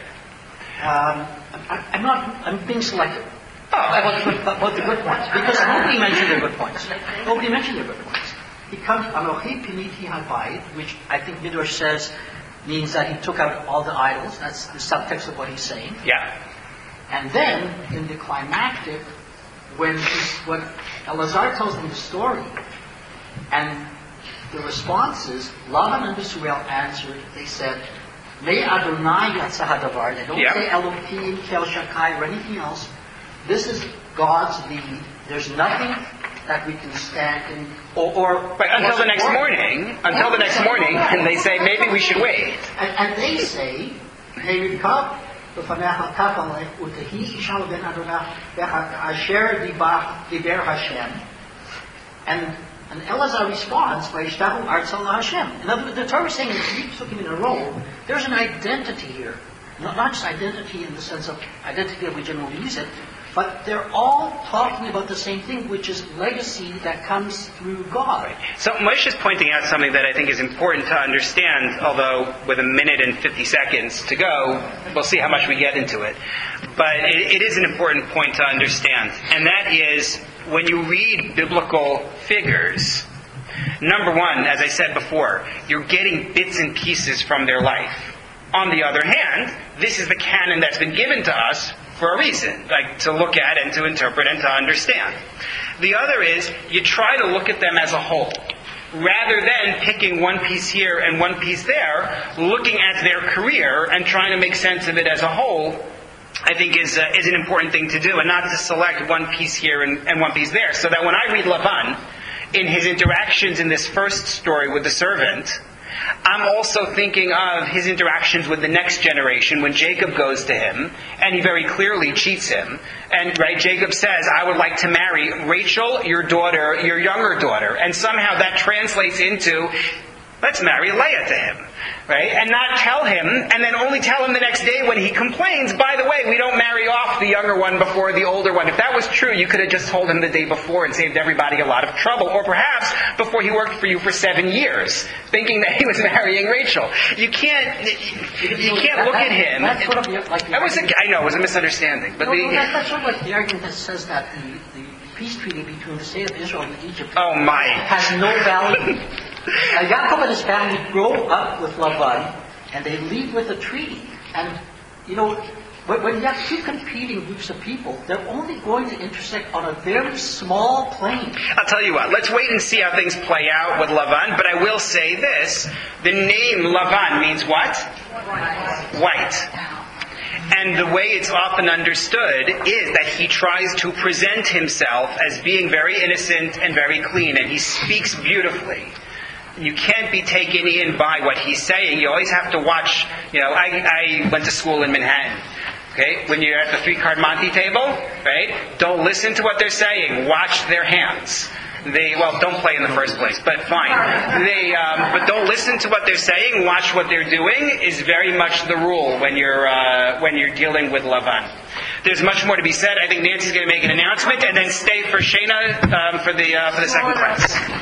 I'm being selective. Oh. About the good points. Because nobody mentioned their good points. He comes, Anochi Piniti Habayit, which I think Midrash says means that he took out all the idols. That's the subtext of what he's saying. Yeah. And then, in the climactic, when Elazar tells them the story, and the response is, Laban and Bethuel answered, they said, Me Adonai Yatzah Hadavar. They don't say Elohim, Kel Shakai, or anything else. This is God's deed. There's nothing that we can stand in, until the next morning, and they say, maybe we should wait. And they say, and Elazar responds by Yishtahu Artzal Hashem. In other words, the Torah is saying, if you took him in a row, there's an identity here. Not just identity in the sense of identity that we generally use it, but they're all talking about the same thing, which is legacy that comes through God. Right. So Moshe is pointing out something that I think is important to understand, although with a minute and 50 seconds to go, we'll see how much we get into it. But it is an important point to understand. And that is, when you read biblical figures, number one, as I said before, you're getting bits and pieces from their life. On the other hand, this is the canon that's been given to us for a reason, like to look at and to interpret and to understand. The other is, you try to look at them as a whole. Rather than picking one piece here and one piece there, looking at their career and trying to make sense of it as a whole, I think is an important thing to do, and not to select one piece here and one piece there. So that when I read Laban, in his interactions in this first story with the servant, I'm also thinking of his interactions with the next generation when Jacob goes to him and he very clearly cheats him. And Jacob says, I would like to marry Rachel, your daughter, your younger daughter. And somehow that translates into, let's marry Leah to him. Right? And not tell him, and then only tell him the next day when he complains, by the way, we don't marry off the younger one before the older one. If that was true, you could have just told him the day before and saved everybody a lot of trouble. Or perhaps before he worked for you for 7 years, thinking that he was marrying Rachel. You can't look at him. That's sort of like the argument. I know, it was a misunderstanding. But that's sort of like the argument that says that the peace treaty between the state of Israel and Egypt has no value. Yaakov and his family grow up with Lavan, and they leave with a treaty. And, when you have two competing groups of people, they're only going to intersect on a very small plane. I'll tell you what, let's wait and see how things play out with Lavan, but I will say this. The name Lavan means what? White. And the way it's often understood is that he tries to present himself as being very innocent and very clean, and he speaks beautifully. You can't be taken in by what he's saying. You always have to watch. I went to school in Manhattan. Okay, when you're at the 3-card Monte table, right? Don't listen to what they're saying. Watch their hands. Don't play in the first place, but fine. But don't listen to what they're saying. Watch what they're doing is very much the rule when you're dealing with Lavan. There's much more to be said. I think Nancy's going to make an announcement and then stay for Shana for the second class.